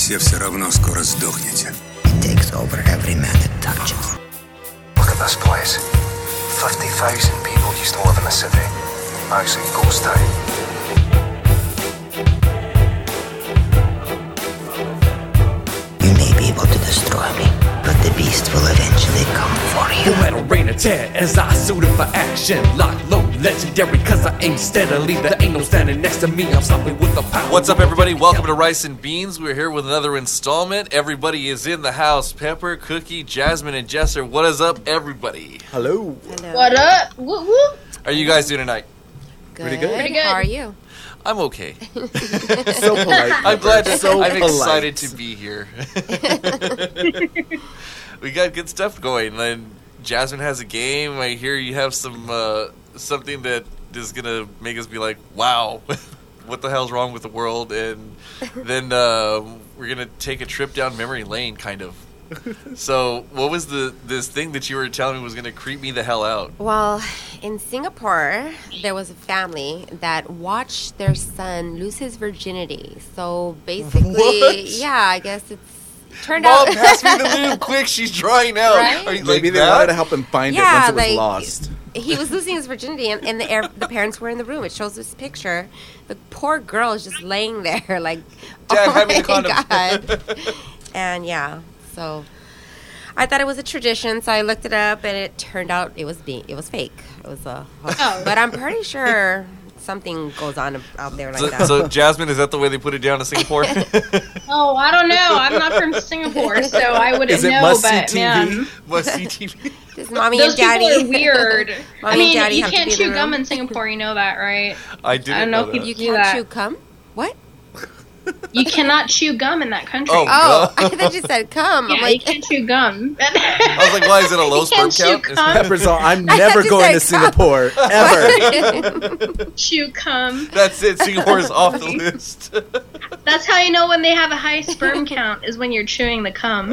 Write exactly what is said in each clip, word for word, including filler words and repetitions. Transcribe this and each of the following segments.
все все равно скоро сдохнете. It takes over every man it touches. Look at this place. fifty thousand people used to live in the city. Now it's a ghost town. You may be able to destroy me, but the beast will eventually come for you. No matter rain or tear, as I suited for action. Lock, low, legendary, cause I aim steadily. There ain't no standing next to me, I'm stopping with the power. What's up, everybody? Welcome to Rice and Beans. We're here with another installment. Everybody is in the house. Pepper, Cookie, Jasmine, and Jesser. What is up, everybody? Hello. Hello. What up? Whoop, whoop. How are you guys doing tonight? Good. Pretty good. Pretty good. How are you? I'm okay. So polite. I'm glad to, So I'm polite. excited to be here. We got good stuff going. And Jasmine has a game. I hear you have some uh, something that is gonna make us be like, "Wow, what the hell's wrong with the world?" And then uh, we're gonna take a trip down memory lane, kind of. So, what was the this thing that you were telling me was gonna creep me the hell out? Well, in Singapore, there was a family that watched their son lose his virginity. So basically, What? yeah, I guess it's turned Mom, out. pass me the lube, quick! She's drying out. Right? Are you Maybe like they that? wanted to help him find Yeah, it once it was like- lost. He was losing his virginity, and, and the air, the parents were in the room. It shows this picture. The poor girl is just laying there, like, Dad, oh hand me my the condom. god. And yeah, so I thought it was a tradition, so I looked it up, and it turned out it was being, it was fake. It was a, Oh. but I'm pretty sure something goes on out there like So, that. so, Jasmine, is that the way they put it down in Singapore? Oh, I don't know. I'm not from Singapore, so I wouldn't Is it know. must-see But T V? man, Must see T V. Does mommy those and daddy people are weird. Mommy I mean, and daddy you have to can't be in chew the gum room? in Singapore. You know that, right? I didn't I don't know know if that. You Do can't that. chew cum? What? You cannot chew gum in that country. Oh. Oh, I thought you said cum. yeah, I'm like, you can't chew gum. I was like, why is it a low You sperm can't chew count? Is- cum. Pepper's all, I'm I never just going to said cum. Singapore, ever. chew cum. That's it. Singapore is off the list. That's how you know when they have a high sperm count is when you're chewing the cum.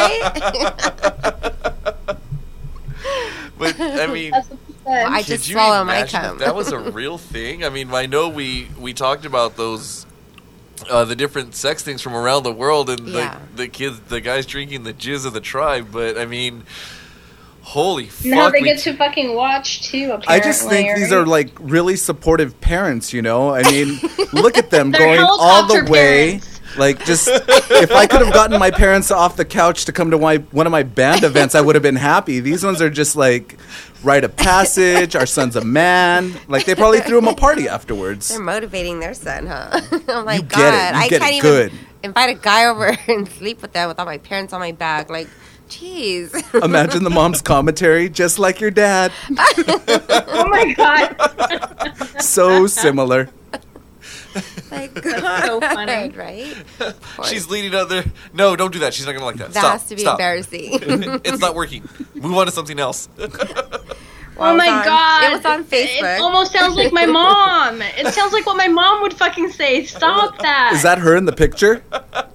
But I mean, That's what you said. I could just you swallow my imagine cum. if that was a real thing? I mean, I know we we talked about those. Uh, the different sex things from around the world, and Yeah. the the kids, the guys drinking the jizz of the tribe. But I mean, holy And how fuck! they we get t- to fucking watch too. Apparently, I just think these right? are like really supportive parents, you know? I mean, look at them They're going all the helicopter way. parents. Like, just if I could have gotten my parents off the couch to come to my one of my band events, I would have been happy. These ones are just like rite of passage. Our son's a man. Like, they probably threw him a party afterwards. They're motivating their son, huh? Oh my You get it. god, You I get can't it even good. invite a guy over and sleep with them without my parents on my back. Like, jeez. Imagine the mom's commentary, just like your dad. Oh my god. So similar. Like, That's so funny. right? She's leaning out there. No, don't do that. She's not gonna like that. That Stop. has to be Stop. embarrassing. It's not working. Move on to something else. Well, Oh it my was on- god. It was on Facebook. It almost sounds like my mom. It sounds like what my mom would fucking say. Stop that. Is that her in the picture?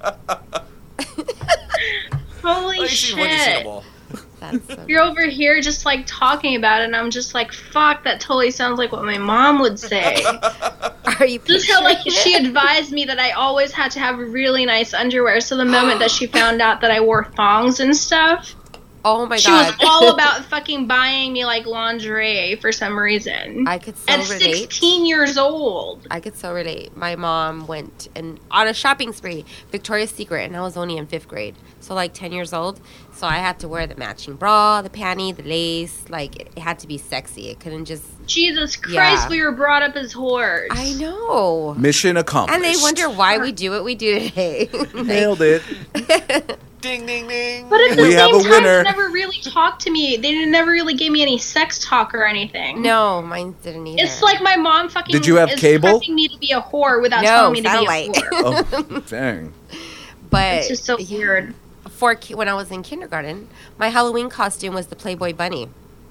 Holy Like, she's went to see shit. them all. That's so You're over here just like talking about it, and I'm just like, fuck, that totally sounds like what my mom would say. Are you Just how like picturing she it? advised me that I always had to have really nice underwear, so the moment that she found out that I wore thongs and stuff, Oh my she god. was all about fucking buying me like lingerie for some reason. I could so At relate. sixteen years old. I could so relate. My mom went and on a shopping spree, Victoria's Secret, and I was only in fifth grade, so like ten years old. So I had to wear the matching bra, the panty, the lace. Like it, it had to be sexy. It couldn't just. Jesus Christ, Yeah. we were brought up as whores. I know. Mission accomplished. And they wonder why we do what we do today. Like, Nailed it. Ding, ding, ding. But at the We same have a time, winner. they never really talked to me. They never really gave me any sex talk or anything. No, mine didn't either. It's like my mom fucking Did you have is cable? pressing me to be a whore without No, telling me to satellite. be a whore. Oh, dang. but It's just so yeah. weird. For ki- when I was in kindergarten, my Halloween costume was the Playboy bunny.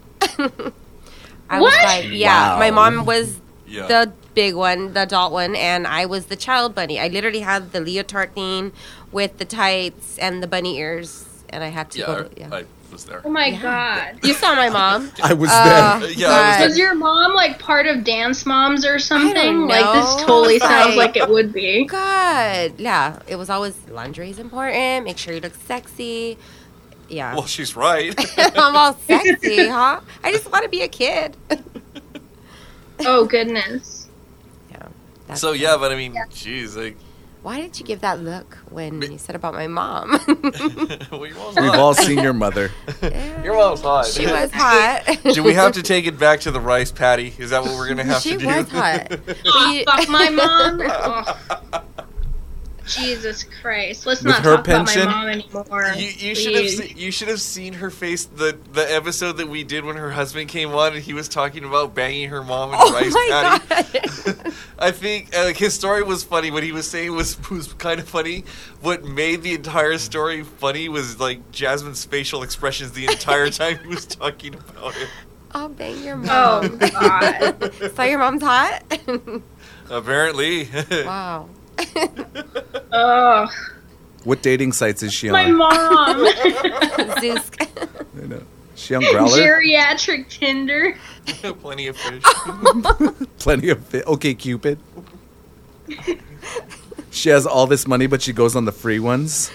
I was What? like, yeah, Wow. my mom was Yeah. the big one, the adult one, and I was the child bunny. I literally had the leotard thing with the tights and the bunny ears, and I had to Yeah, go. I, To, yeah. I was there. Oh my Yeah. god. You saw my mom. I was Uh, there. Yeah, I was God. Was your mom like part of Dance Moms or something? Like know. this totally sounds Like- like it would be. God, yeah. It was always lingerie's important. Make sure you look sexy. Yeah. Well, she's right. I'm all sexy, huh? I just want to be a kid. Oh goodness. Yeah. That's So yeah, but I mean, jeez, like, Why did you give that look when you said about my mom? well, your mom's We've hot. all seen your mother. Your mom's hot. She was hot. Do we have to take it back to the rice patty? Is that what we're gonna have She to do? was hot. But Oh, you- fuck my mom. Oh. Jesus Christ. Let's With not her talk pension? about my mom anymore. You, you should have please. se- you should have seen her face the the episode that we did when her husband came on and he was talking about banging her mom in a Oh rice my patty. God. I think uh, like his story was funny. What he was saying was was kind of funny. What made the entire story funny was like Jasmine's facial expressions the entire time he was talking about it. I'll bang your Oh mom. god. So your mom's hot? Apparently. Wow. Oh, What dating sites is she my on? mom. Zeus. I know. Is she on Growler? Geriatric Tinder. Plenty of fish. Plenty of fit. Okay, Cupid. She has all this money, but she goes on the free ones.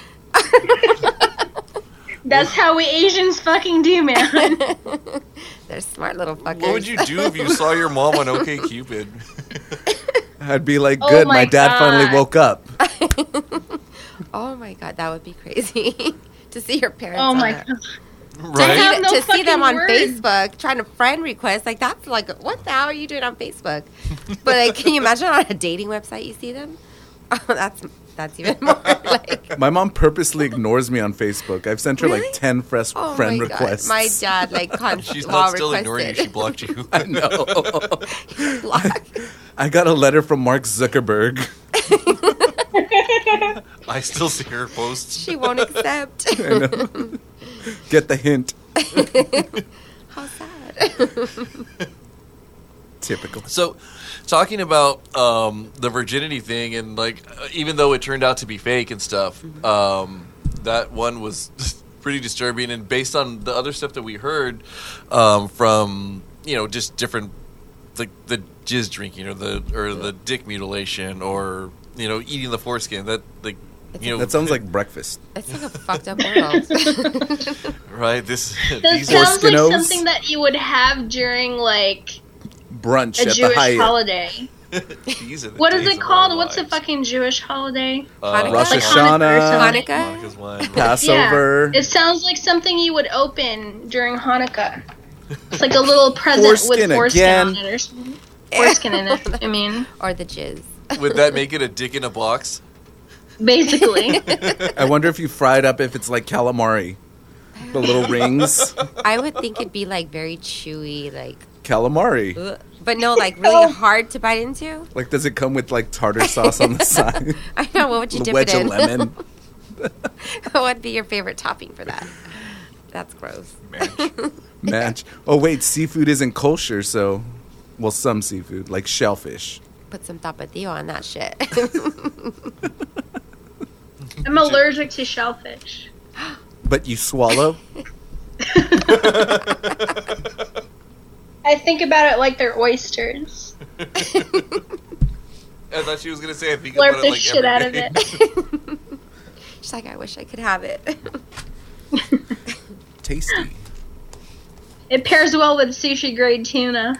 That's how we Asians fucking do, man. They're smart little fuckers. What would you do if you saw your mom on OkCupid? I'd be like, Oh good, my my dad finally God. woke up. Oh my God, that would be crazy to see your parents. Oh on my that. god. To, Right? have see, no to see them fucking on words. Facebook trying to friend request, like that's like, what the hell are you doing on Facebook? But like, can you imagine on a dating website you see them? Oh, that's that's even more like. My mom purposely ignores me on Facebook. I've sent her Really? like ten fresh Oh friend my requests. God. My dad like con- She's while not still ignoring you. She requested. blocked you. I know. Block. I got a letter from Mark Zuckerberg. I still see her posts. She won't accept. I know. Get the hint. How sad. Typical. So, talking about um, the virginity thing, and like, uh, even though it turned out to be fake and stuff, um, that one was pretty disturbing. And based on the other stuff that we heard um, from, you know, just different, like the jizz drinking or the or the dick mutilation or you know eating the foreskin. That like, you know, That sounds like breakfast. It's like a fucked up world. right. This That these sounds like Foreskinos? something that you would have during like Brunch a at the Jewish Hyatt. holiday. these are the What is days it of called? our What's the lives. fucking Jewish holiday? Uh, Hanukkah? Rosh Like Hashanah, Hanukkah or something. Hanukkah? Hanukkah's one. Passover. Yeah, it sounds like something you would open during Hanukkah. It's like a little present Foreskin with foreskin again. on it or something. Foreskin in it, I mean, Or the jizz. Would that make it a dick in a box? basically. I wonder if you fry it up if it's like calamari. The little rings. I would think it'd be like very chewy, like, Calamari. ugh. But no, like really hard to bite into. Like, does it come with like tartar sauce on the side? I know. What would you A dip wedge it of in? lemon. What would be your favorite topping for that? That's gross. Man. Match. Oh wait, seafood isn't kosher, so well, some seafood like shellfish. Put some tapatio on that shit. I'm allergic to shellfish. But you swallow. I think about it like they're oysters. I thought she was gonna say I think Slurp about it the like shit out every of day. it. She's like, I wish I could have it. Tasty. It pairs well with sushi grade tuna.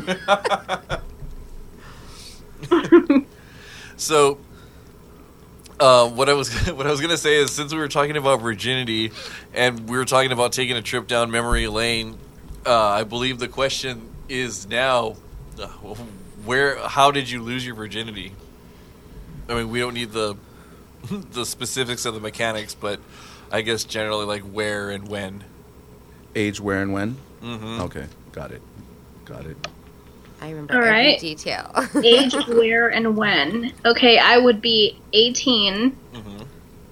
So, uh, what I was what I was gonna say is since we were talking about virginity and we were talking about taking a trip down memory lane, uh, I believe the question is now, uh, where how did you lose your virginity? I mean, we don't need the the specifics of the mechanics, but I guess generally like where and when. Age, where, and when. Mm-hmm. Okay, got it. Got it. I remember All every right. detail. Age, where, and when. Okay, I would be eighteen. Mm-hmm.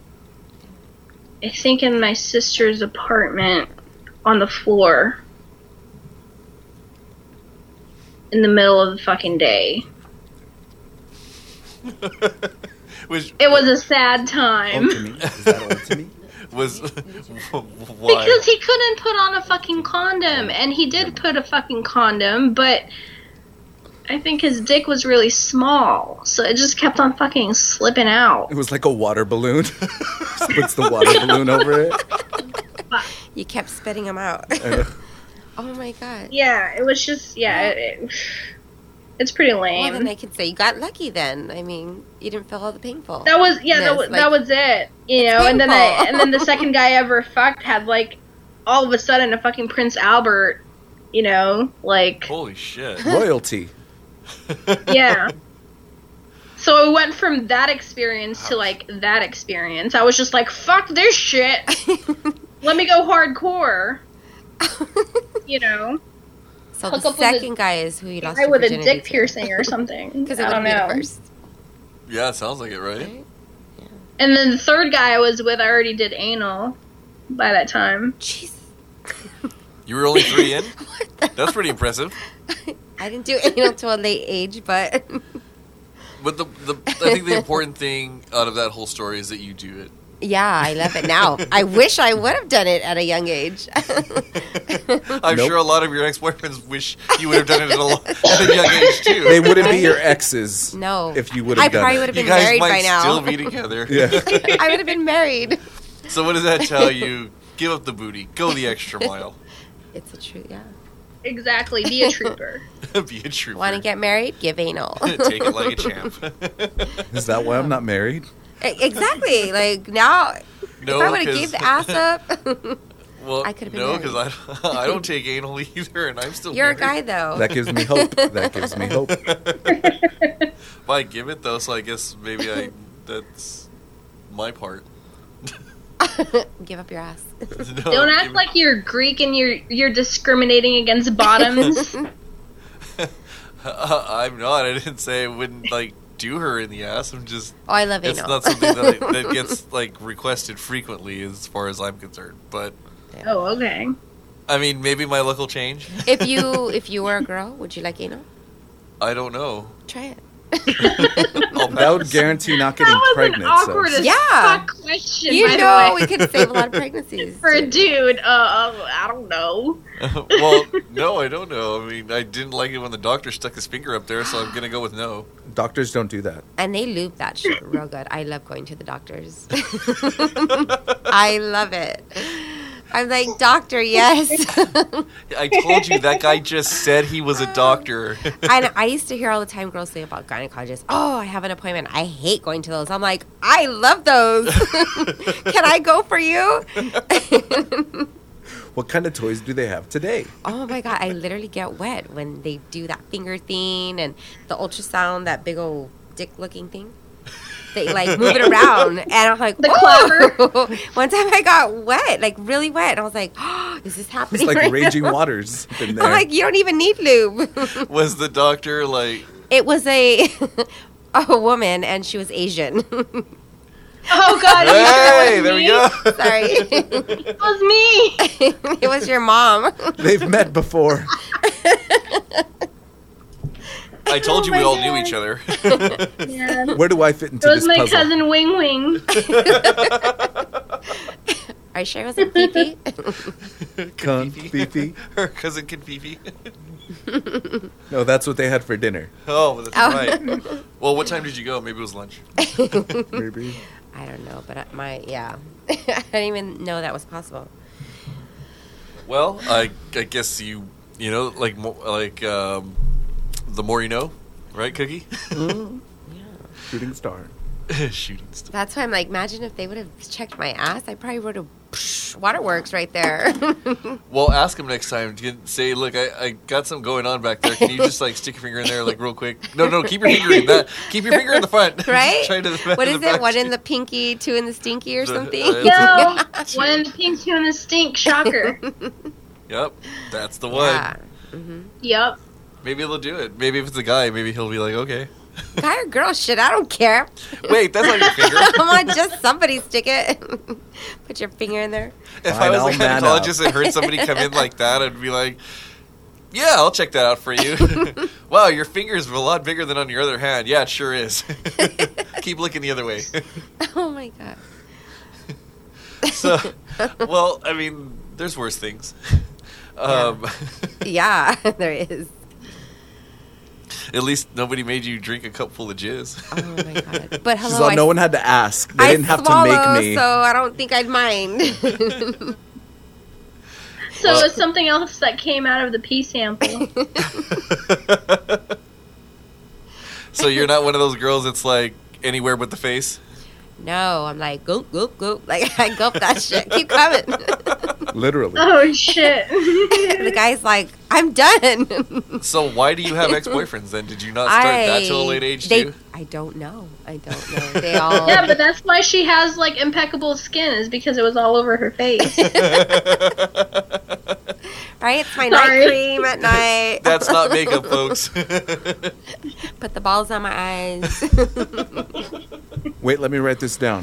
I think in my sister's apartment on the floor. In the middle of the fucking day. Which It was a sad time. Old to me. Is that old to me? Was why? Because he couldn't put on a fucking condom, and he did put a fucking condom, but I think his dick was really small, so it just kept on fucking slipping out. It was like a water balloon. Just puts the water balloon over it. You kept spitting them out. Uh, Oh my god. Yeah, it was just, yeah, it, it, it's pretty lame. Well, then I could say you got lucky then. I mean, you didn't feel all the painful. That was yeah, that Yes, was like- that was it. You know, and then I, painful. and then the second guy I ever fucked had like all of a sudden a fucking Prince Albert, you know, like Holy shit! royalty. yeah. So it went from that experience to like that experience. I was just like, fuck this shit. Let me go hardcore. You know, So Hook the up with a second guy is who you lost guy your with a virginity dick to. piercing or something. Because it I would don't be know. the first. Yeah, it sounds like it, right? Right? And then the third guy I was with, I already did anal by that time. Jeez. You were only three in. That's pretty impressive. I didn't do anal to a late age, but But the, the I think the important thing out of that whole story is that you do it. yeah, I love it now. I wish I would have done it at a young age. I'm Nope. sure a lot of your ex-boyfriends wish you would have done it at a, lo- at a young age too. They wouldn't be your exes. No. If you would I have done probably it. would have You been guys married might by now. still be together. Yeah. I would have been married. So what does that tell you? Give up the booty. Go the extra mile. It's a truth, yeah. Exactly, be a trooper. Be a trooper. Want to get married? Give anal. Take it like a champ. Is that why I'm not married? E- exactly. Like now, No, if I would have 'cause- gave the ass up, Well, I could've been no, married. because I, I don't take anal either, and I'm still you're a married. guy though. That gives me hope. That gives me hope. Well, I give it though, so I guess maybe I that's my part. Give up your ass. No, Don't act give- like you're Greek and you're you're discriminating against bottoms. I'm not. I didn't say I wouldn't like do her in the ass. I'm just. Oh, I love It's anal. not something that, I, that gets like requested frequently, as far as I'm concerned. But Oh, okay. I mean, maybe my luck will change. if you if you were a girl, would you like anal? I don't know. Try it. I'll That would pass. guarantee not getting That was pregnant. an awkward so. as Yeah. fuck question, You by know, the we way. could save a lot of pregnancies. For a dude, uh, I don't know. Well, no, I don't know. I mean, I didn't like it when the doctor stuck his finger up there, so I'm gonna go with no. Doctors don't do that. And they lube that shit real good. I love going to the doctors. I love it. I'm like, doctor, yes. I told you that guy just said he was a doctor. I, I used to hear all the time girls say about gynecologists, oh, I have an appointment. I hate going to those. I'm like, I love those. Can I go for you? What kind of toys do they have today? Oh my God, I literally get wet when they do that finger thing and the ultrasound, that big old dick looking thing. They like move it around, and I'm like, The whoa. One time I got wet, like really wet, and I was like, oh, is this happening? It's like right raging now? waters in there. I'm like, you don't even need lube. Was the doctor like? It was a a woman, and she was Asian. Oh god, are you sure Hey, it was there me? we go. Sorry, It was me. it was your mom. They've met before. I told you we my all God. knew each other. Yeah. It Where do I fit into was this my puzzle? cousin Wing Wing. Are you sure it wasn't Pee-Pee? Con- Fifi? Her cousin Confifi. No, that's what they had for dinner. Oh, that's Oh. right. Well, what time did you go? Maybe it was lunch. Maybe. I don't know, but I- my yeah, I didn't even know that was possible. Well, I I guess you you know like mo- like um, the more you know, right, Cookie? Shooting star. Shooting stuff. That's why I'm like, imagine if they would have checked my ass. I probably would have waterworks right there. Well, ask him next time. You can say, look, I, I got something going on back there. Can you just like stick your finger in there like real quick? No, no, keep your finger in that. Keep your finger in the front. Right? Try to the, What to is the it? back. One in the pinky, two in the stinky, or The- something? uh, Yo, one in the pink, two in the stink. Shocker. Yep, that's the one. Yeah. Yup. Maybe they'll do it. Maybe if it's a guy, maybe he'll be like, okay. Guy or girl? Shit, I don't care. Wait, that's not your finger. Come on, just somebody stick it. Put your finger in there. If Fine, I was I'll a man gynecologist up. and heard somebody come in like that, I'd be like, yeah, I'll check that out for you. Wow, your finger's a lot bigger than on your other hand. Yeah, it sure is. Keep looking the other way. Oh my God. So, well, I mean, there's worse things. Um, Yeah, there is. At least nobody made you drink a cup full of jizz. Oh my god! But hello, So I, no one had to ask. They I didn't have swallow, to make me. so I don't think I'd mind. So it's something else that came out of the pee sample. So you're not one of those girls that's like anywhere but the face? No, I'm like gulp, gulp, gulp. Like I gulp that shit. Keep coming. Literally. Oh shit! The guy's like, I'm done. So why do you have ex-boyfriends then? Did you not start that till a late age they, too? I don't know. I don't know. They all. Yeah, but that's why she has like impeccable skin, is because it was all over her face. Right? It's my Sorry. night cream at night. That's not makeup, folks. Put the balls on my eyes. Wait, let me write this down.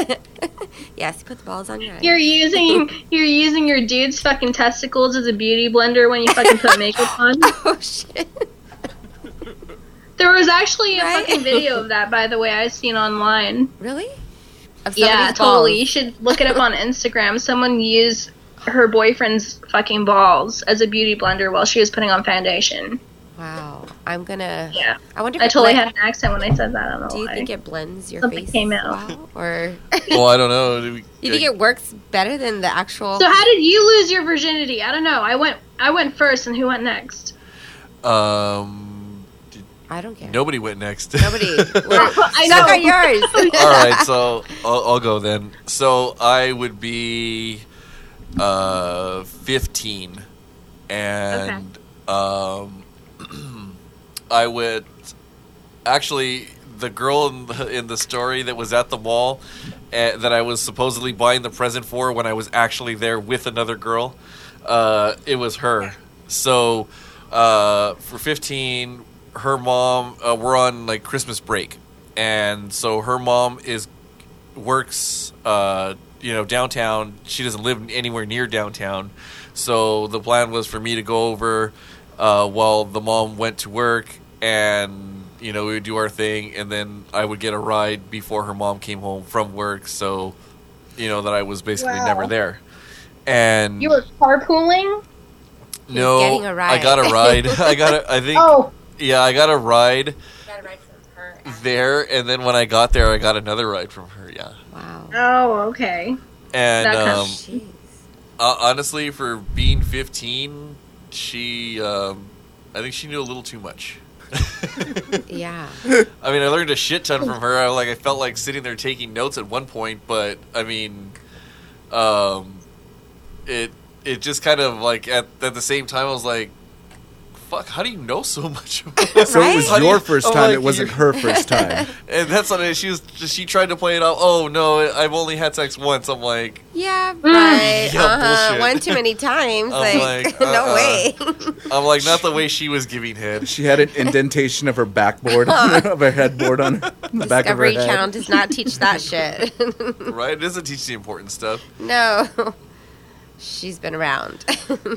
Yes, put the balls on your eyes. You're using you're using your dude's fucking testicles as a beauty blender when you fucking put makeup on. Oh shit. There was actually a Right? fucking video of that, by the way, I seen online. Really? Of Yeah, somebody's totally. You balls? should look it up on Instagram. Someone used her boyfriend's fucking balls as a beauty blender while she was putting on foundation. Wow. I'm gonna. Yeah. I wonder if I it totally blend- had an accent when I said that. I don't know Do you why. think it blends your Something face? came out. Wow? Or Well, I don't know. Do we- you think it works better than the actual? So how did you lose your virginity? I don't know. I went I went first, and who went next? Um, I don't care. nobody went next. Nobody. I Suck know. on yours. All right, so I'll, I'll go then. So I would be uh, fifteen, and um, I would actually the girl in the, in the story that was at the mall uh, that I was supposedly buying the present for when I was actually there with another girl. Uh, it was her. So uh, for fifteen, her mom. Uh, we're on like Christmas break. And so her mom is works, uh, you know, downtown. She doesn't live anywhere near downtown. So the plan was for me to go over uh, while the mom went to work, and you know we would do our thing, and then I would get a ride before her mom came home from work. So you know that I was basically Wow. never there. And You were carpooling? no, getting a ride. I got a ride. I got a. I think. Oh. Yeah, I got a ride Got a ride from her. there, and then when I got there, I got another ride from her. Yeah. Wow. Oh, okay. And That kind of- um, Jeez. uh, honestly, for being fifteen, she, um, I think she knew a little too much. Yeah. I mean, I learned a shit ton from her. I like, I felt like sitting there taking notes at one point, but I mean, um, it it just kind of like at at the same time, I was like, fuck, how do you know so much about So it was How do your you- first I'm time. like, It wasn't you- her first time. And that's what it, she was. She tried to play it off. Oh no, I've only had sex once. I'm like, Yeah, right. Yeah, uh-huh. bullshit. One too many times. I'm Like, like, no uh-uh. way. I'm like, not the way she was giving head. She had an indentation of her backboard, of her headboard on the back of her Discovery head. Channel does not teach that shit. Right? It doesn't teach the important stuff. No. She's been around.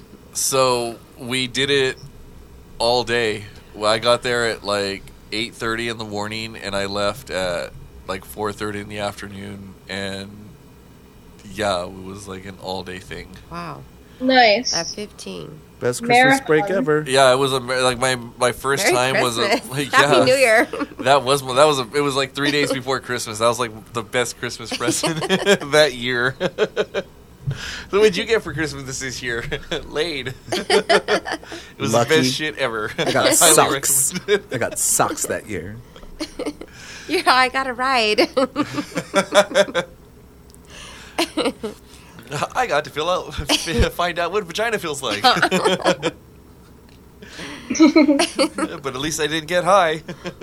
So we did it all day. Well, I got there at like eight thirty in the morning, and I left at like four thirty in the afternoon. And yeah, it was like an all day thing. Wow. Nice. At fifteen. Best Christmas Marathon. break ever. Yeah, it was a like my my first Merry time was a Christmas. like, Happy yeah, New Year. That was that was a, it was like three days before Christmas. That was like the best Christmas present that year. So what'd you get for Christmas this year? Laid. It was Lucky. the best shit ever. I got highly socks. recommend it. I got socks that year. Yeah, I got a ride. I got to fill out, find out what vagina feels like. But at least I didn't get high.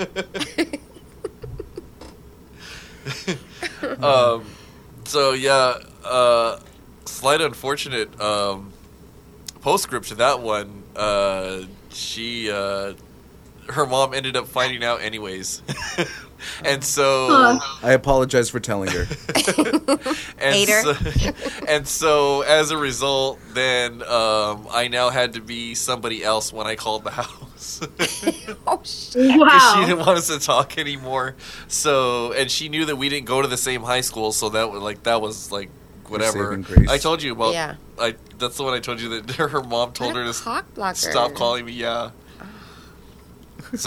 um, so yeah, uh, slight unfortunate um, postscript to that one. Uh, she, uh, her mom ended up finding out anyways, and so. I apologize for telling her. And Hater. so, and so as a result, then um, I now had to be somebody else when I called the house. Oh, shit. Because she Wow. didn't want us to talk anymore. So, and she knew that we didn't go to the same high school, so that was like that was like whatever. saving grace. I told you about. Yeah. I that's the one I told you that her mom told What her a to cock blocker. stop calling me. Yeah. So,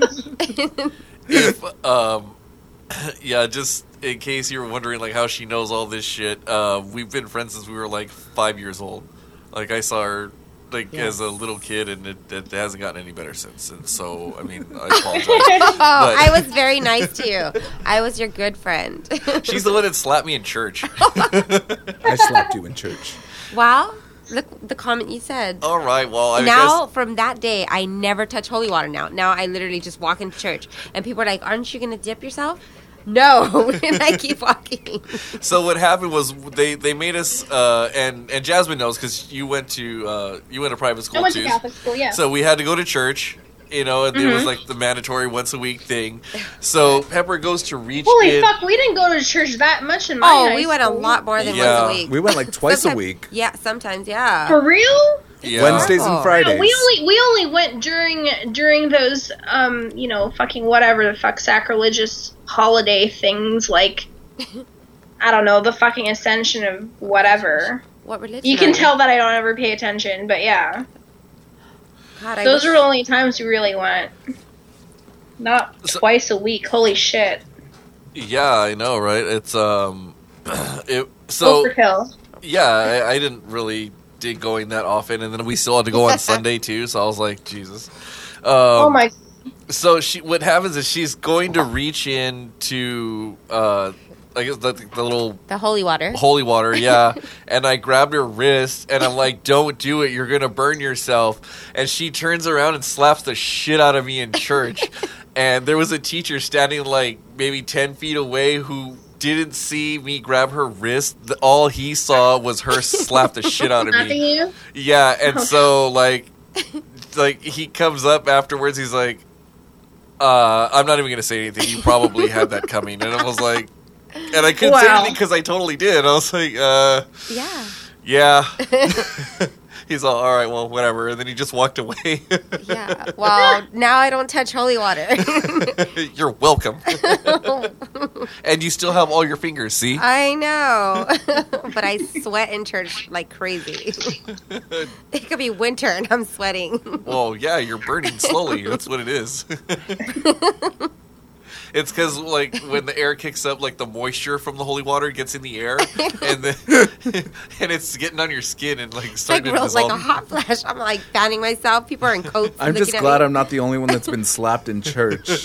if um, yeah, just in case you were wondering, like how she knows all this shit, uh, we've been friends since we were like five years old. Like I saw her like Yes. as a little kid, and it, it hasn't gotten any better since. And so, I mean, I apologize. Oh, But- I was very nice to you. I was your good friend. She's the one that slapped me in church. I slapped you in church. Wow. Look the comment you said. All right, well, I now, guess from that day, I never touch holy water now. Now I literally just walk into church. And people are like, aren't you going to dip yourself? No. And I keep walking. so. What happened was they, they made us, uh, and and Jasmine knows because you went to uh, you went to private school I went too. to Catholic school, yeah. So we had to go to church. You know, and it was like the mandatory once a week thing. So Pepper goes to reach Holy in. fuck, we didn't go to church that much in my Oh, high we went a school. lot more than Yeah. once a week. We went like twice a Sometimes- week. Yeah, sometimes, yeah. For real? Yeah. Wednesdays and horrible. Fridays. We only we only went during during those um you know fucking whatever the fuck sacrilegious holiday things like I don't know the fucking ascension of whatever. What religion? You are can tell that I don't ever pay attention, but yeah, God, I those wish- are the only times we really went. Not So- twice a week. Holy shit! Yeah, I know, right? It's um, it so Overkill. yeah. I, I didn't really dig going that often, and then we still had to go on Sunday too. So I was like, Jesus. Um, Oh my. So she, what happens is she's going to reach into, uh, I guess the, the little The holy water. holy water, yeah. And I grabbed her wrist, and I'm like, "Don't do it! You're gonna burn yourself." And she turns around and slaps the shit out of me in church. And there was a teacher standing like maybe ten feet away who didn't see me grab her wrist. The- All he saw was her slap the shit out of Slapping me. you? Yeah, and so like, like he comes up afterwards. He's like, uh, "I'm not even gonna say anything. You probably had that coming." And I was like, and I couldn't say Wow. anything because I totally did. I was like, uh, Yeah. yeah. He's all, all right, well, whatever. And then he just walked away. Yeah. Well, now I don't touch holy water. You're welcome. And you still have all your fingers, see? I know. But I sweat in church like crazy. It could be winter and I'm sweating. Well, yeah, you're burning slowly. That's what it is. It's because, like, when the air kicks up, like, the moisture from the holy water gets in the air, and then and it's getting on your skin and, like, Like starting to real, dissolve. like a hot flash. I'm like fanning myself. People are in coats. I'm looking just at glad me. I'm not the only one that's been slapped in church.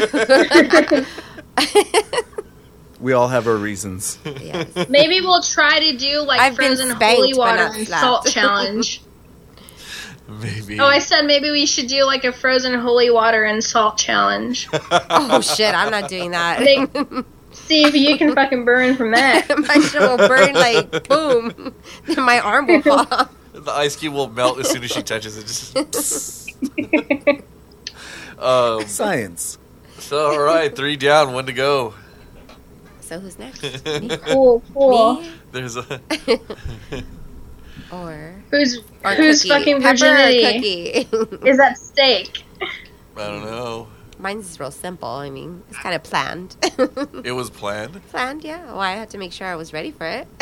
We all have our reasons. Yes. Maybe we'll try to do like I've been frozen spanked, holy but water not and slapped. salt challenge. Maybe. Oh, I said maybe we should do like a frozen holy water and salt challenge. Oh shit! I'm not doing that. They- See if you can fucking burn from that. My shit will burn like boom. Then my arm will fall off. The ice cube will melt as soon as she touches it. Just um, Science. so, all right, three down, one to go. So who's next? Me? Cool, cool. Me? There's a Or Who's or whose cookie. fucking Pepper or virginity cookie? is at stake? I don't know. Mine's is real simple. I mean, it's kind of planned. It was planned. planned, yeah. Well, I had to make sure I was ready for it.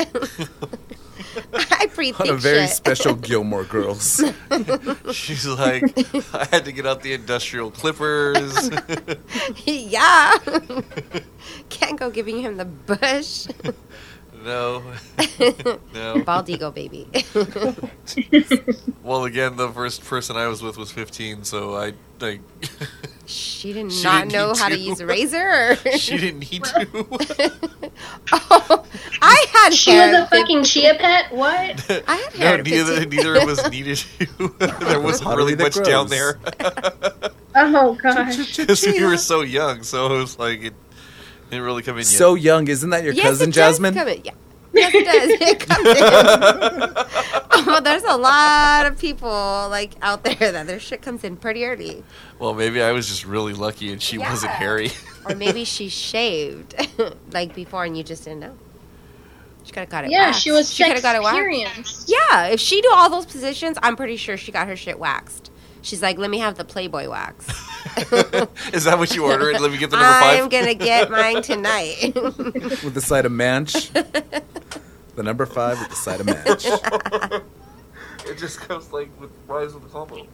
I pre-think On a very shit. special Gilmore Girls. She's like, I had to get out the industrial clippers. Yeah. Can't go giving him the bush. No. No. Bald eagle, baby. Well, again, the first person I was with was fifteen, so I like. She did She not didn't know need how to to. use a razor. Or... She didn't need to. Oh, I had She hair. was a fucking chia pet. What? I had No, hair. at neither fifteen. neither of us needed to. There wasn't How do really that much down grows? there Oh gosh. because we were so young. So it was like it didn't really come in yet. So young, isn't that your Yes, cousin it does Jasmine? come in. Yeah. Yes, it does. It comes in. Oh, there's a lot of people like out there that their shit comes in pretty early. Well, maybe I was just really lucky, and she Yeah. wasn't hairy. Or maybe she shaved like before and you just didn't know. She could have got it. Yeah, waxed. she was She coulda sex got it waxed. experienced. Yeah, if she do all those positions, I'm pretty sure she got her shit waxed. She's like, let me have the Playboy wax. Is that what you ordered? Let me get the number I'm five. gonna get mine tonight. With the side of manch. The number five with the side of match. It just comes like with fries with the combo.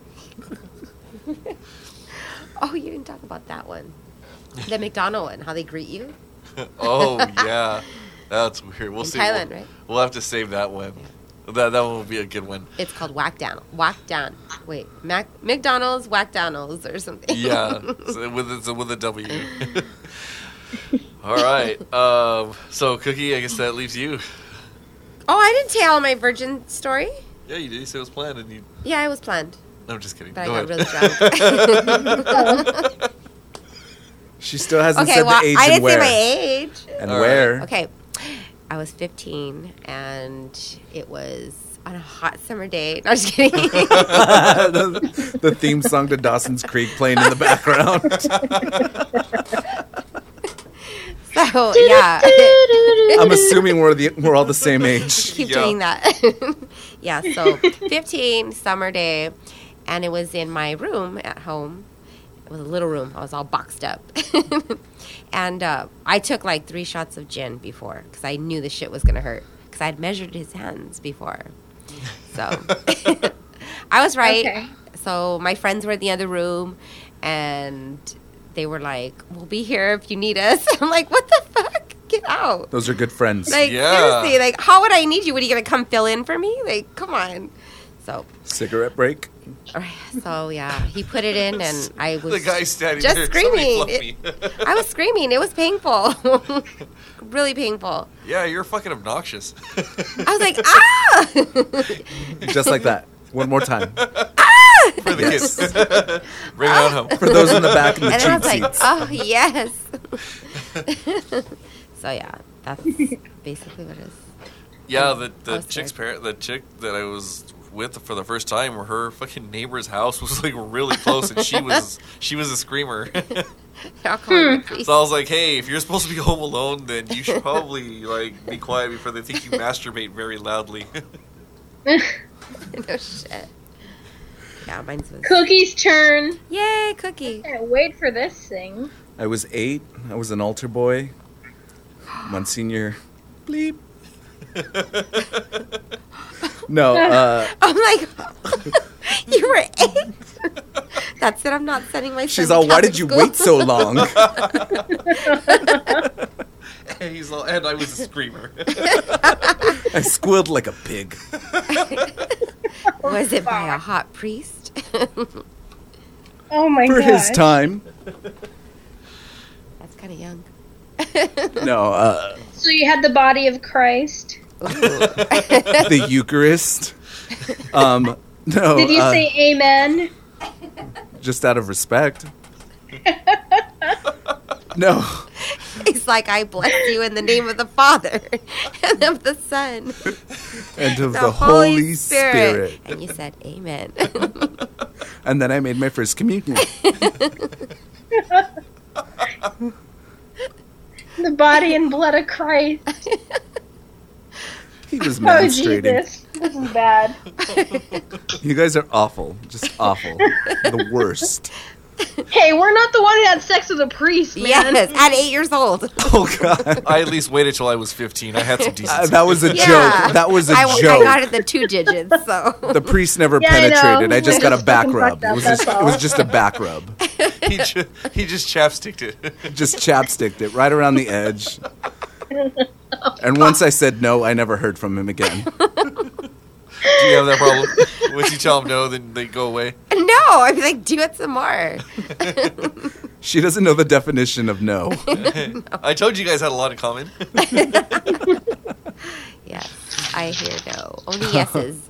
Oh, you didn't talk about that one. The McDonald one, how they greet you. Oh yeah, that's weird. We'll In see. Thailand, we'll, right? We'll have to save that one. That that one will be a good one. It's called Whack Down. Whack Down. Wait, Mac McDonald's Whack Donald's or something. Yeah, so with it's with a W. All right. Um, so Cookie, I guess that leaves you. Oh, I didn't tell my virgin story. Yeah, you did. You said it was planned, and you. Yeah, it was planned, No, I'm just kidding. but Go I got ahead. really drunk. She still hasn't Okay, said well, the age I and didn't where. say my age. And All right. where. Okay, I was fifteen, and it was on a hot summer day. No, I'm just kidding. the, the theme song to Dawson's Creek playing in the background. So yeah, I'm assuming we're the we're all the same age. keep Yeah. doing that. Yeah, so fifteen, summer day, and it was in my room at home. It was a little room. I was all boxed up. And uh, I took like three shots of gin before because I knew the shit was going to hurt because I'd measured his hands before. So I was right. Okay. So my friends were in the other room, and they were like, we'll be here if you need us. I'm like, what the fuck? Get out. Those are good friends. Like, Yeah. seriously, like, how would I need you? What, are you going to come fill in for me? Like, come on. So, Cigarette break. alright, so yeah, he put it in, and I was The guy standing just there. Somebody screaming. fluff me. I was screaming. It was painful. Really painful. Yeah, you're fucking obnoxious. I was like, ah! Just like that. One more time. For the Yes. kids. Bring it on home. For those in the back in the And I was cheap like, seats. oh, yes. So yeah, that's basically what it is. Yeah, the the was chick's scared. parent, the chick that I was with for the first time, where her fucking neighbor's house was like really close, and she was she was a screamer. I'll call him the police. So I was like, hey, if you're supposed to be home alone, then you should probably like be quiet before they think you masturbate very loudly. No shit. Yeah, mine was. Cookie's turn. Yay, cookie. Can't wait for this thing. I was eight. I was an altar boy. Monsignor. Bleep. No, uh, I'm like, you were eight. That's it. I'm not sending my. she's son all, to why Catholic did you school." wait so long? And he's all, and I was a screamer. I squealed like a pig. Was it by a hot priest? Oh my For god. his time. That's kind of young. No, uh, So you had the body of Christ. the Eucharist. Um, no, Did you uh, say amen? just out of respect. No. He's like, I bless you in the name of the Father and of the Son, And of the, the, Holy Spirit. And you said, Amen. And then I made my first communion. The body and blood of Christ. He was Oh menstruating. Jesus, this is bad. You guys are awful. Just awful. The worst. Hey, we're not the one who had sex with a priest, man. Yes, at eight years old. Oh, God. I at least waited till I was fifteen. I had some Uh, decency. that was a Yeah. joke. That was a I, I joke. got it the two digits, so. The priest never Yeah, I know. penetrated. I, just We're got a just back fucking rub. fucked It up, was that's just, it all. was just a back rub. he, ju- he just chapsticked it. Just chapsticked it right around the edge. And once I said no, I never heard from him again. Do you have that problem? Once you tell them no, then they go away. No, I'm like, do it some more. She doesn't know the definition of no. I told you guys had a lot in common. Yes, I hear no. Only yeses.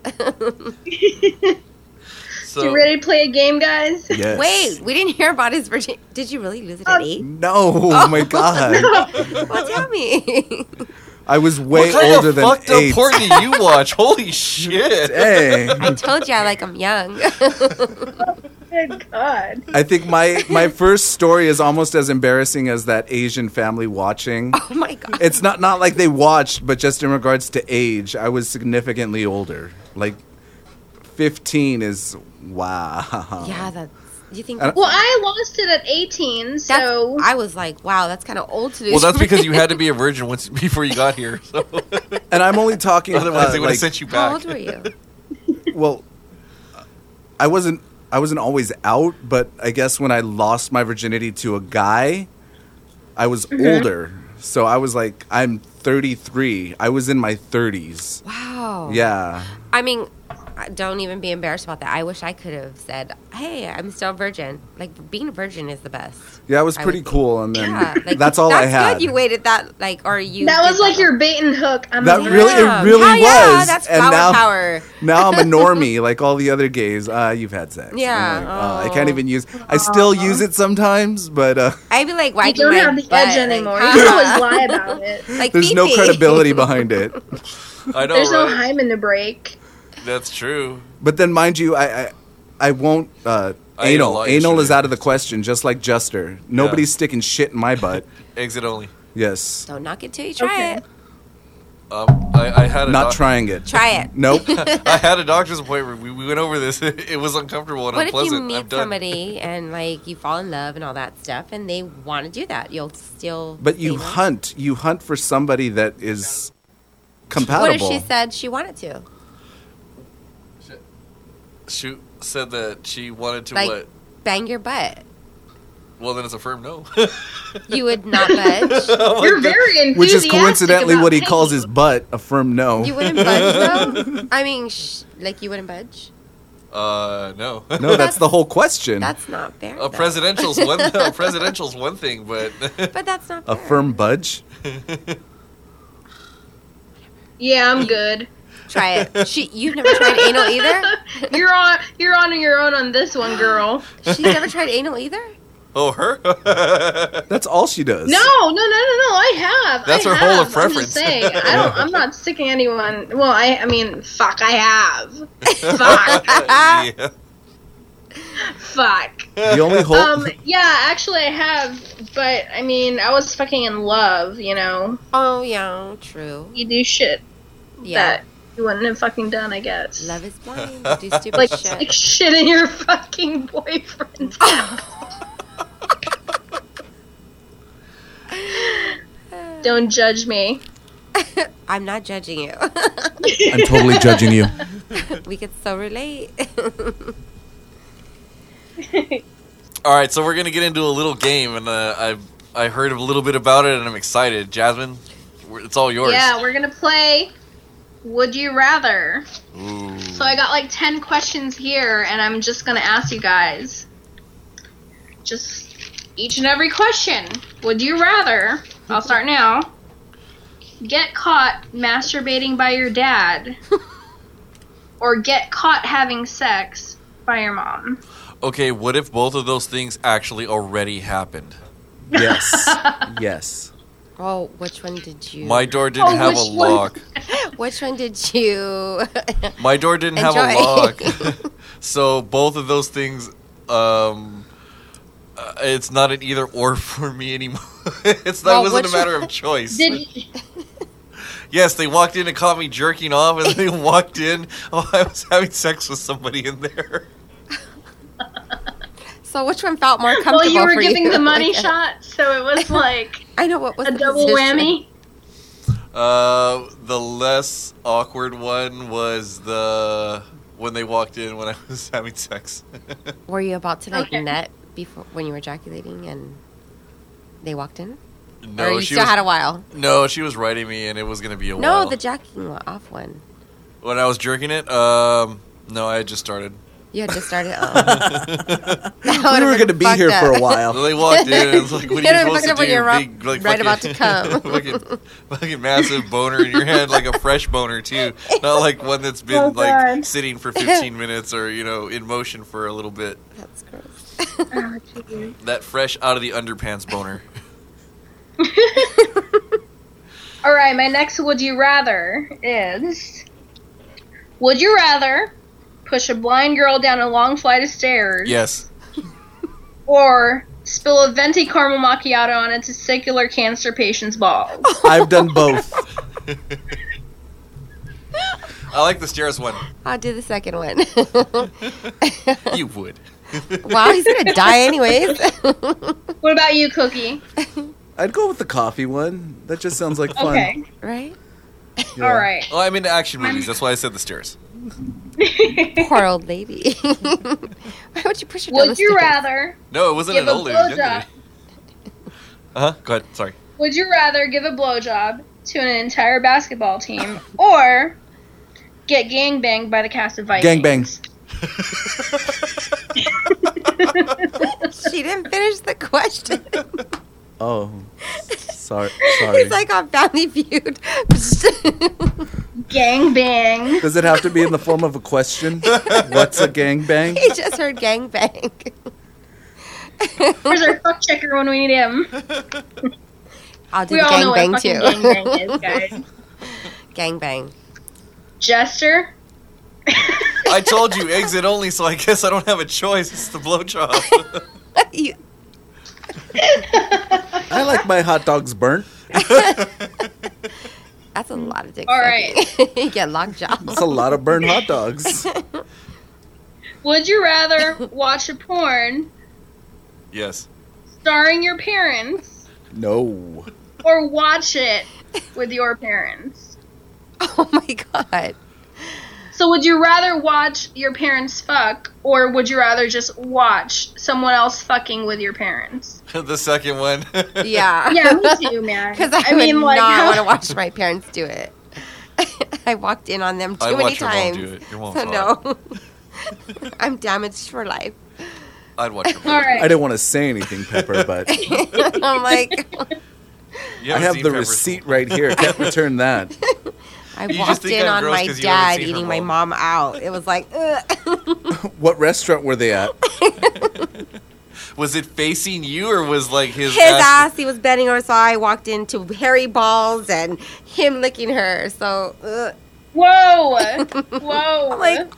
So, You ready to play a game, guys? Yes. Wait, we didn't hear about his virgin. Did you really lose it Uh, at eight? No, oh my God. Well, tell me. I was way what kind older of than fucked eight. up porn do you watch? Holy shit! Dang. I told you I like them young. Good God. I think my, my first story is almost as embarrassing as that Asian family watching. Oh my god. It's not, not like they watched, but just in regards to age, I was significantly older. Like, fifteen is, wow. Yeah, that's You think? And- That's, Well, I lost it at eighteen, that's, so I was like, wow, that's kind of old to do. Well, that's because you had to be a virgin once before you got here. So. And I'm only talking. Otherwise, uh, they would have like, sent you How back. old were you? well, I wasn't. I wasn't always out, but I guess when I lost my virginity to a guy, I was Mm-hmm. older. So I was like, I'm thirty-three. I was in my thirties. Wow. Yeah. I mean, don't even be embarrassed about that. I wish I could have said, "Hey, I'm still a virgin." Like being a virgin is the best. Yeah, it was I pretty would think. cool. And then Yeah, like, that's all I that's had. Good. You waited that like, or you. that was did like your bait and hook. I'm That like, really, Yeah. it really Hell was. yeah, that's and flower now, power. now I'm a normie, like all the other gays. Uh, you've had sex. Yeah. I'm like, oh, I can't Oh. even use. I still use it sometimes, but uh, I'd be like, you why don't have the edge anymore. you can always lie about it. Like, there's no Fifi. credibility behind it. I know, There's no right? hymen to break. That's true. But then, mind you, I I, I won't. Uh, I ate a anal, lot anal is yesterday. out of the question. Just like Juster, nobody's sticking shit in my butt. Exit only. Yes, Don't knock it till you try Okay. it. Um, I, I had a not doc- trying it. Try it. Nope. I had a doctor's appointment. We, we went over this. It was uncomfortable and What if unpleasant. you I'm meet done. somebody and like you fall in love and all that stuff, and they want to do that? You'll still. But you say no? hunt. You hunt for somebody that is compatible. What if she said she wanted to? She said that she wanted to Like, what? bang your butt. Well, then it's a firm no. You would not budge. You're very enthusiastic. Which is coincidentally about what he pain. calls his butt, a firm no. You wouldn't budge, though? I mean, sh- like, you wouldn't budge? Uh, no. No, that's the whole question. That's not fair. A though. presidential's one. A presidential's one thing, but But that's not A fair. firm budge? Yeah, I'm good. Try it. She, you've never tried anal either? You're on. You're on your own on this one, girl. She's never tried anal either? oh, her. That's all she does. No, no, no, no, no. I have. That's I her have. hole of I'm preference. just saying. I don't. I'm not sticking anyone. Well, I. I mean, fuck. I have. Fuck. yeah. Fuck. The only hole. Um. Yeah. Actually, I have. But I mean, I was fucking in love. You know. Oh, yeah, true. You do shit Yeah. that you wouldn't have fucking done. I guess. Love is blind. You do stupid like shit. like shit in your fucking boyfriend's Don't judge me. I'm not judging you. I'm totally judging you. We could so relate. All right, so we're gonna get into a little game, and uh, I I heard a little bit about it, and I'm excited. Jasmine, we're- it's all yours. Yeah, we're gonna play Would You Rather. Ooh. So I got like ten questions here, and I'm just gonna ask you guys. Just each and every question. Would you rather, I'll start now, get caught masturbating by your dad, or get caught having sex by your mom? Okay, what if both of those things actually already happened? Yes. Yes. Oh, which one did you? My door didn't Oh, have a which one? lock. Which one did you? My door didn't have a Enjoy. lock. So both of those things, um, uh, it's not an either or for me anymore. It's not. Well, it wasn't a which matter one- of choice. Did Yes, they walked in and caught me jerking off, and they walked in. Oh, I was having sex with somebody in there. So which one felt more comfortable well, you were for giving you? the money shot, so it was like I know what was a the double position? whammy. Uh, the less awkward one was the when they walked in when I was having sex. Were you about to like Okay. nut before when you were ejaculating and they walked in? No, or you she still was, had a while? No, she was writing me, and it was gonna be a No, while. the jacking off one. When I was jerking it, um, no, I had just started. You had just started. Oh. That We would've were been going to be fucked here up. for a while. Well, they walked in, and it was like, what are It'd you have supposed been to when do? you're ro- Big, like, right fucking, about to come. fucking, fucking massive boner in your head, like a fresh boner, too. Not like one that's been, Oh, like, God. sitting for fifteen minutes or, you know, in motion for a little bit. That's gross. Oh, That fresh out of the underpants boner. All right, my next would you rather is: would you rather push a blind girl down a long flight of stairs, Yes. or spill a venti caramel macchiato on a testicular cancer patient's balls? I've done both. I like the stairs one. I'll do the second one. You would. Wow, he's gonna die anyways. What about you, Cookie? I'd go with the coffee one. That just sounds like fun. Okay. Right? Yeah. All right. Oh, I'm into action movies. That's why I said the stairs. Poor old lady. Why would you push her down Would the you stairs? rather No, it wasn't give an a old lady. it was a young blowjob? lady. Uh huh. Go ahead. Sorry. Would you rather give a blowjob to an entire basketball team or get gangbanged by the cast of Vikings? Gangbang. She didn't finish the question. Oh, sorry. Sorry. He's like on Family Feud. Gangbang. Does it have to be in the form of a question? What's a gangbang? He just heard gangbang. Where's our fuck checker when we need him? I'll do We the all know what gangbang fucking too. gangbang is, guys. Gangbang. Jester? I told you exit only, so I guess I don't have a choice. It's the blowjob. You- I like my hot dogs burnt. That's a lot of dick. All right. sucking. You get lockjaw. It's a lot of burnt hot dogs. Would you rather watch a porn Yes. starring your parents No. or watch it with your parents? Oh my god. So would you rather watch your parents fuck or would you rather just watch someone else fucking with your parents? The second one. Yeah. Yeah, me too, man. Because I, I mean, would like, not how- want to watch my parents do it. I walked in on them too I'd many watch your mom times. do it. Your mom's so hot. no. I'm damaged for life. I'd watch your mom. All I right. didn't want to say anything, Pepper, but I'm like, You I haven't have seen the Pepper's- receipt right here. Can't return that. I You just walked think in I'm on gross my 'cause you haven't dad seen her eating my mom. mom out. It was like, ugh. What restaurant were they at? Was it facing you or was like his, His ass, he was bending over, so I walked into hairy balls and him licking her. So, ugh. Whoa. Whoa. I'm like,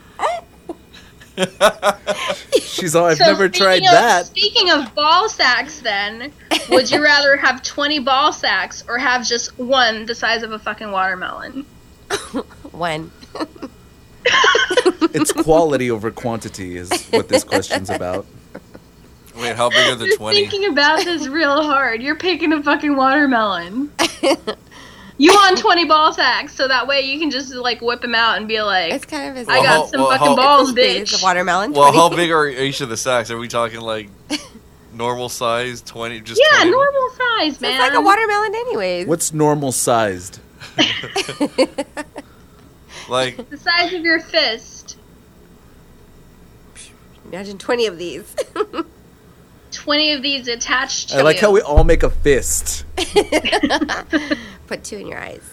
She's all, I've So never speaking tried of, that. Speaking of ball sacks, then, would you rather have twenty ball sacks or have just one the size of a fucking watermelon? when? It's quality over quantity is what this question's about. Wait, how big are the Just twenty? thinking about this real hard. You're picking a fucking watermelon. You want twenty ball sacks, so that way you can just like whip them out and be like, It's kind of his. I Well, got how- some well, fucking how- balls, It's big. It's bitch. a watermelon. Well, how twenty. big are each of the sacks? Are we talking like normal size, twenty? Just Yeah, twenty? normal size, man. It's like a watermelon, anyways. What's normal sized? Like The size of your fist. Imagine twenty of these. Twenty of these attached to I like you. how we all make a fist. Put two in your eyes.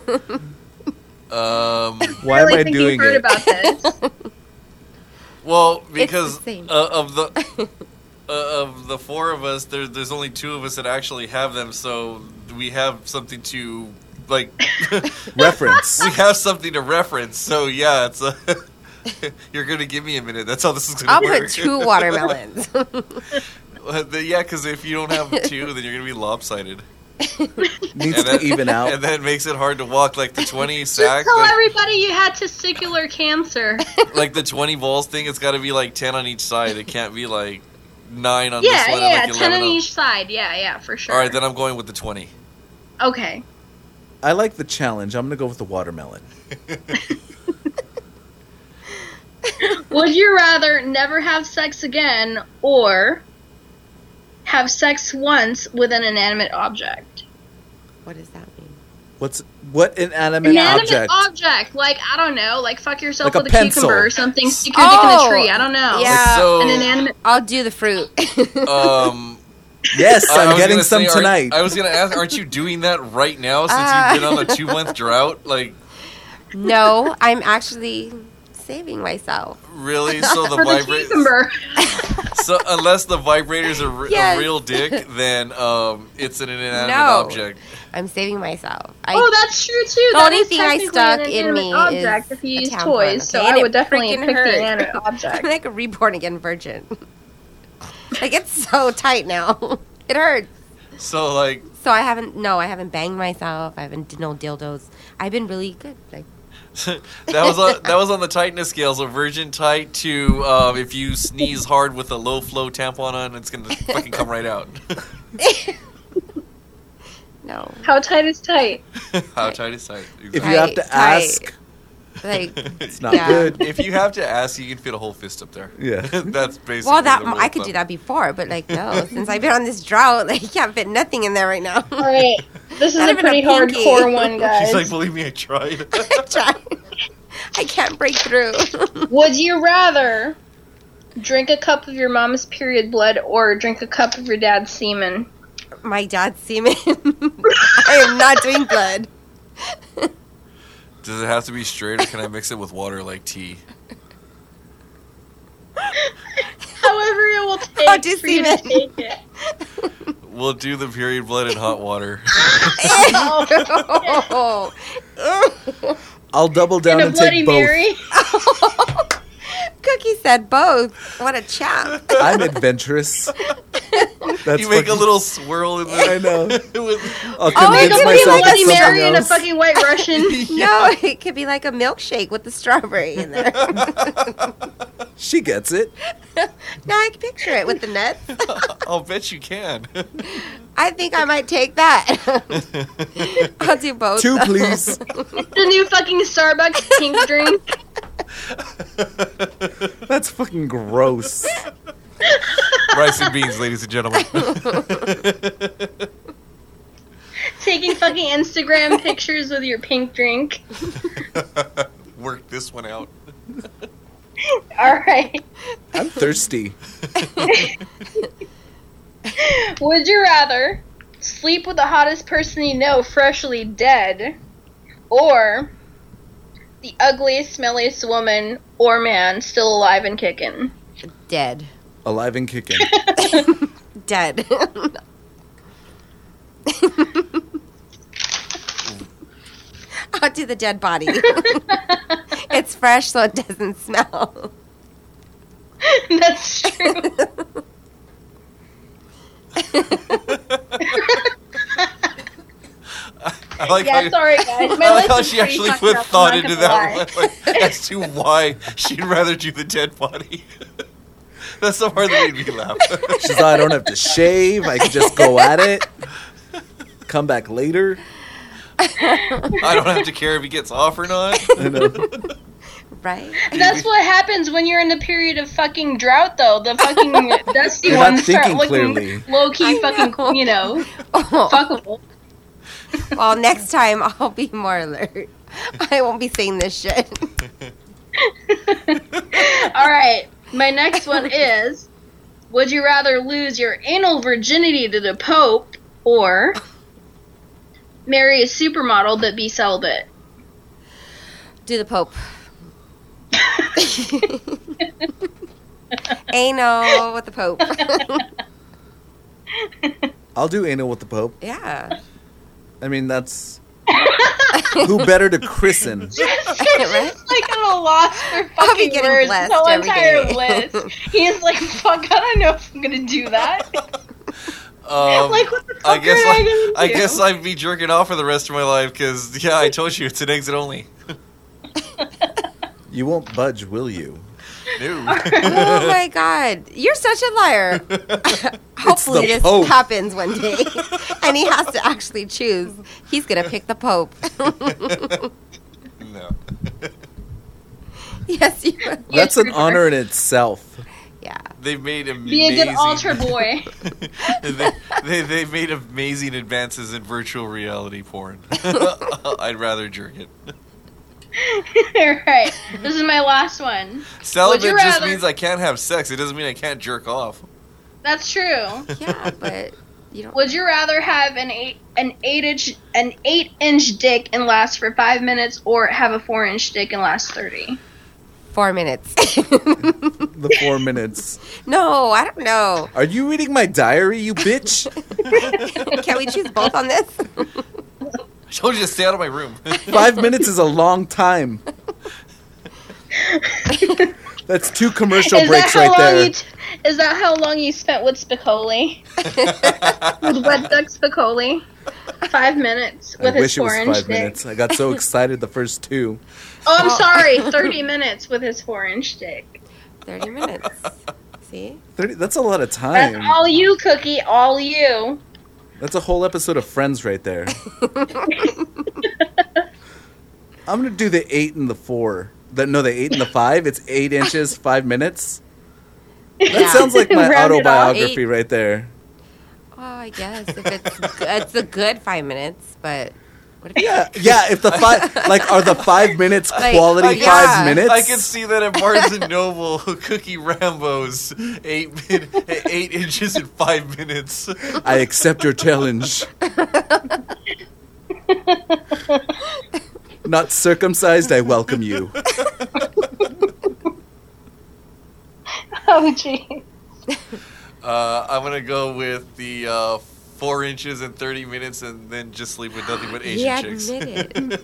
um. Why really am I think doing you've heard it? about this. Well, because the same. uh, of the uh, of the four of us, there, there's only two of us that actually have them, so we have something to like. Reference. We have something to reference. So yeah, it's a. You're gonna give me a minute. That's how this is gonna I'll work. put two watermelons. Uh, the- yeah, because if you don't have two, then you're gonna be lopsided. Needs And then, to even out. and then it makes it hard to walk. Like the twenty Just sack, tell like, everybody you had testicular cancer. like the twenty balls thing. It's got to be like ten on each side. It can't be like nine on Yeah, this one. yeah, and like ten eleven on on each side. Yeah, yeah, for sure. All right, then I'm going with the twenty. Okay. I like the challenge. I'm going to go with the watermelon. Would you rather never have sex again or have sex once with an inanimate object? What does that mean? What's what inanimate Inanimate object? object, like I don't know, like fuck yourself Like a with a, pencil. cucumber or something. Stick your dick in Oh, a tree. I don't know. yeah. So, An inanimate. I'll do the fruit. um, Yes, I- I I'm was getting gonna some say, aren't- tonight. I was gonna ask, aren't you doing that right now since Ah. you've been on a two month drought? Like, No, I'm actually saving myself. really? So the For the vibrate. cucumber. So unless the vibrator's a, re- Yes. a real dick, then um, it's an inanimate No. object. I'm saving myself. I, Oh, that's true too. The That only is thing I technically stuck an in inanimate me object is if you a use tampon, toys. So okay? I And would it definitely freaking pick hurt. the inanimate object. I'm like a reborn again virgin. Like it's so tight now. It hurts. So like, So I haven't. No, I haven't banged myself. I haven't did no dildos. I've been really good. Like that was on, that was on the tightness scale. So virgin tight to um, if you sneeze hard with a low flow tampon on, it's gonna fucking come right out. No. How tight is tight? How tight is tight? If Exactly. you have to Tight. ask, Like, it's not yeah. good. If you have to ask, you can fit a whole fist up there. Yeah. That's basically. Well, that the rule I of could do thumb. that before, but like no, since I've been on this drought, like I can't fit nothing in there right now. All right, this is Not a even a pretty pinky. hardcore one, guys. She's like, believe me, I tried. I tried. I can't break through. Would you rather drink a cup of your mom's period blood or drink a cup of your dad's semen? My dad's semen. I am not doing blood. Does it have to be straight, or can I mix it with water like tea? However, it will take I'll do for you to semen. take it. We'll do the period blood in hot water. Oh. I'll double down And a and Bloody take both. Mary. Cookie said both. What a chap. I'm adventurous. That's You make a fucking- little swirl in there. I know. With- I'll Oh, Make it a convince could be fucking myself like that's Bloody a something Mary and a else. fucking White Russian. No, it could be like a milkshake with the strawberry in there. She gets it. Now I can picture it with the nuts. I'll bet you can. I think I might take that. I'll do both. Two, please. The new fucking Starbucks pink drink. That's fucking gross. Rice and beans, ladies and gentlemen. Taking fucking Instagram pictures with your pink drink. Work this one out. Alright. I'm thirsty. Would you rather sleep with the hottest person you know freshly dead, or the ugliest, smelliest woman or man still alive and kicking? Dead. Alive and kicking. Dead. I'll do the dead body. It's fresh, so it doesn't smell. That's true. I like Yeah, how, sorry guys. My I like list how is she pretty actually fucked put up, thought I'm not into gonna that lie. one, like, as to why she'd rather do the dead body. That's the part that made me laugh. She's like, I don't have to shave. I can just go at it. Come back later. I don't have to care if he gets off or not. I know. Right? That's what happens when you're in the period of fucking drought, though. The fucking dusty You're not ones start thinking looking clearly. low key, I fucking, know. you know, Oh. fuckable. Well, next time I'll be more alert. I won't be saying this shit. All right, my next one is: would you rather lose your anal virginity to the Pope or marry a supermodel but be celibate? Do the Pope. Anal with the Pope. I'll do anal with the Pope. Yeah. I mean, that's... Who better to christen? Right? Like at a loss for I'll be fucking getting words. blessed No every entire day. list. He's like, fuck, I don't know if I'm gonna do that. Um, Like, what the fuck I guess are I I, gonna I do? guess I'd be jerking off for the rest of my life because yeah, I told you it's an exit only. You won't budge, will you? No. Oh my god. You're such a liar. Hopefully the this Pope. happens one day. And he has to actually choose. He's going to pick the Pope. No. Yes, you That's an honor in itself. Yeah. They've made amazing. Be a good altar boy. they, they they've made amazing advances in virtual reality porn. I'd rather jerk it. Alright, this is my last one. Celibate you just rather- means I can't have sex. It doesn't mean I can't jerk off. That's true. Yeah, but you don't. Would you rather have an eight an eight inch an eight inch dick and last for five minutes, or have a four inch dick and last thirty? Four minutes. The four minutes. No, I don't know. Are you reading my diary, you bitch? Can we choose both on this? I told you to stay out of my room. Five minutes is a long time. That's two commercial Is that breaks how right long there. you? T- is that how long you spent with Spicoli? With wet duck Spicoli? five minutes I with his wish it was four-inch five dick. minutes. I got so excited the first two. Oh, I'm sorry. thirty minutes with his four-inch dick. thirty minutes. See? thirty, that's a lot of That's time. all you, Cookie. All you. That's a whole episode of Friends right there. I'm gonna do the eight and the four. The, no, the eight and the five. It's eight inches, five minutes. That Yeah. sounds like my Round it off. autobiography Eight. right there. Oh, I guess if it's good, it's a good five minutes, but what if Yeah, yeah. If the five, like, are the five minutes Like, quality oh, yeah. five minutes? I can see that at Barnes and Noble. Cookie Rambo's eight min- eight inches in five minutes. I accept your challenge. Not circumcised, I welcome you. Oh, gee. Uh, I'm gonna go with the uh, four inches and thirty minutes, and then just sleep with nothing but he Asian chicks. admitted?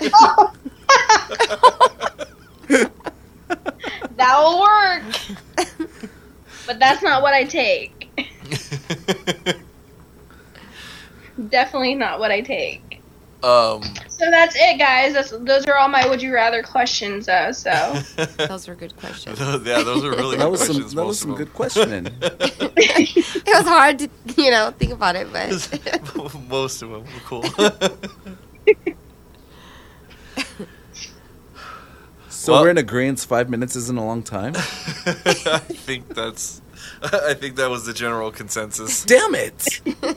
That will work. But that's not what I take. Definitely not what I take. um, So that's it, guys. That's, those are all my would you rather questions. Uh, so Those were good questions. yeah, those are really That good was some. questions. That was most some of good questioning. It was hard to, you know, think about it, but them. Most of them were cool. So Well- we're in agreement. Five minutes isn't a long time. I think that's. I think that was the general consensus. Damn it!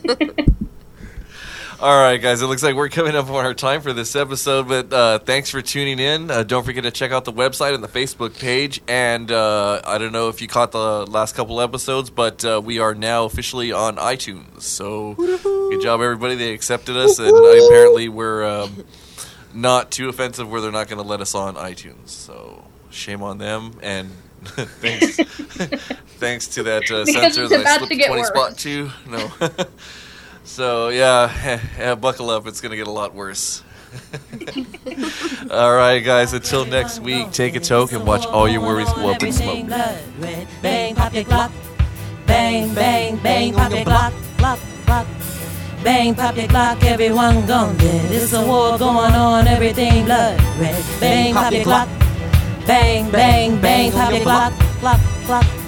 All right, guys. It looks like we're coming up on our time for this episode, but uh, thanks for tuning in. Uh, don't forget to check out the website and the Facebook page. And uh, I don't know if you caught the last couple episodes, but uh, we are now officially on iTunes. So good job, everybody. They accepted us, and apparently we're um, not too offensive where they're not going to let us on iTunes. So shame on them. And thanks, thanks to that uh, Because censor it's that I about slipped to a get twenty worse. spot to. No. So, yeah, yeah, buckle up. It's going to get a lot worse. All right, guys. Until next week, take a toke and watch all your worries go up in smoke. Bang, pop your Glock. Bang, bang, bang, pop your Glock. Glock, Glock. Bang, pop your Glock. Everyone gone dead. It's a war going on. Everything blood red. Bang, pop your Glock. Bang, bang, bang, pop your Glock. Glock, Glock.